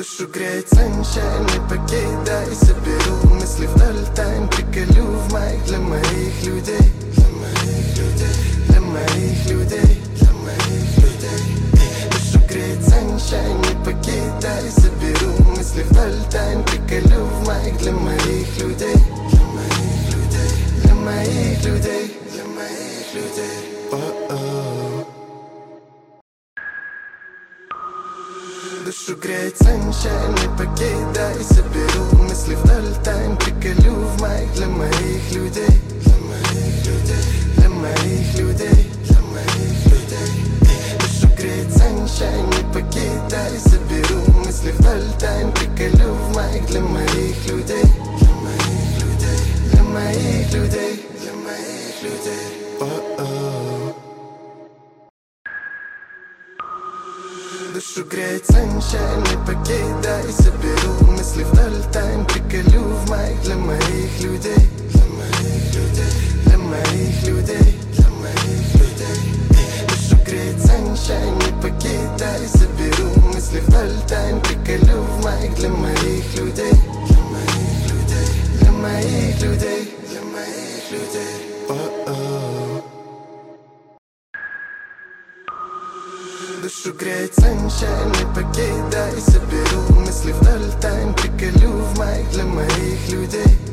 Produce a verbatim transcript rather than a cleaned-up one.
Душу греет sunshine, не покидай. Соберу мысли вдоль тайн, приколю в майк для моих людей. Для моих людей, для моих людей, для моих людей. Душу греет sunshine, не покидай. Соберу мысли вдоль тайн, приколю в майк для моих людей. Для моих людей, для моих людей, для моих людей. О-о. Душу греет sunshine, не покидай. Соберу мысли вдоль тайн, приколю в майк для моих людей. Для моих людей, для моих людей, для моих людей. Душу греет sunshine, не покидай. Соберу мысли вдоль тайн, приколю в майк для моих людей. Для моих людей, для моих людей, для моих людей. О-о. Душу греет sunshine, не покидай. Соберу мысли вдоль тайн, приколю в майк для моих людей. Для моих людей, для моих людей, для моих людей. Душу греет sunshine, не покидай. Соберу мысли вдоль тайн, приколю в майк для моих людей. Для моих людей, для моих людей, для моих людей. О-о. Душу греет sunshine, не покидай. Соберу мысли вдоль тайн, приколю в майк для моих людей.